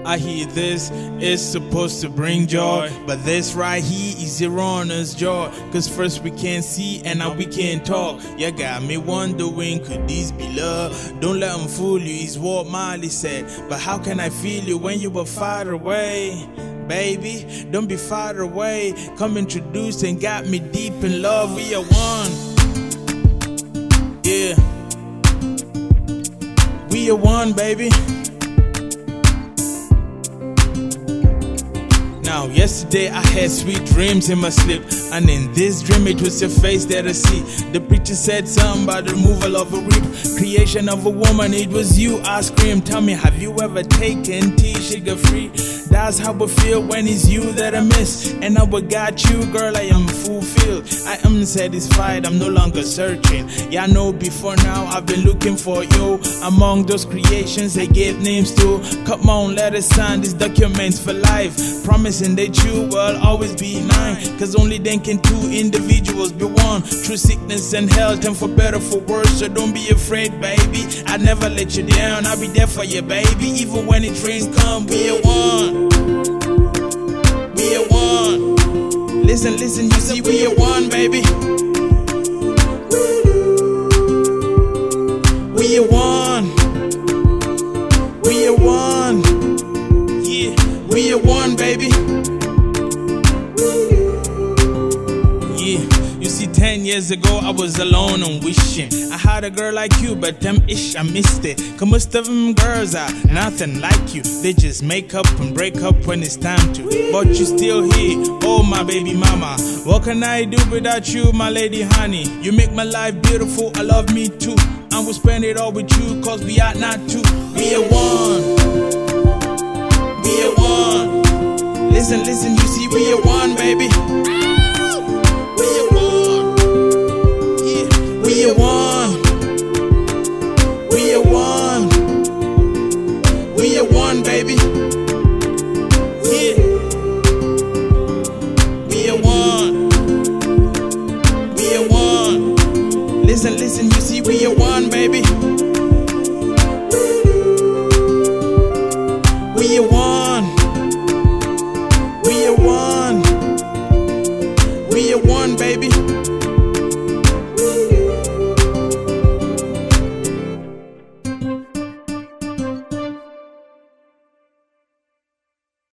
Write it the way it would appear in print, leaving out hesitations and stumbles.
I hear this is supposed to bring joy, but this right here is Irana's joy. Cause first we can't see and now we can't talk. You got me wondering, could this be love? Don't let them fool you, is what Miley said. But how can I feel you when you were far away? Baby, don't be far away. Come introduced and got me deep in love. We are one. Yeah. We are one, baby. Now, yesterday I had sweet dreams in my sleep, and in this dream it was your face that I see. The preacher said something about the removal of a rib, creation of a woman, it was you, I screamed. Tell me, have you ever taken tea sugar free? That's how I feel when it's you that I miss. And now I got you, girl, I am fulfilled. I am satisfied, I'm no longer searching. Yeah, I know before now I've been looking for you among those creations they gave names to. Come on, let us sign these documents for life, promising that you will always be mine. Cause only then can two individuals be one, through sickness and health and for better for worse. So don't be afraid, baby, I'll never let you down. I'll be there for you, baby, even when the trains come. We are one. We are one. Listen, listen, you see, we are one, baby. We are one. We are one. Yeah, we are one, baby. Yeah, you see, 10 years ago I was alone and wishing I had a girl like you, but I missed it. Cause most of them girls are nothing like you. They just make up and break up when it's time to. But you still here, oh my baby mama. What can I do without you, my lady honey? You make my life beautiful, I love me too. And we'll spend it all with you, cause we are not two. We are one. We are one. Listen, listen, you see, we are one, baby. We are one. Yeah, we are one. We are one. We are one, baby. Yeah. We are one. We are one. Listen, listen, you see, we are one, baby. We are one. We are one. We are one, baby.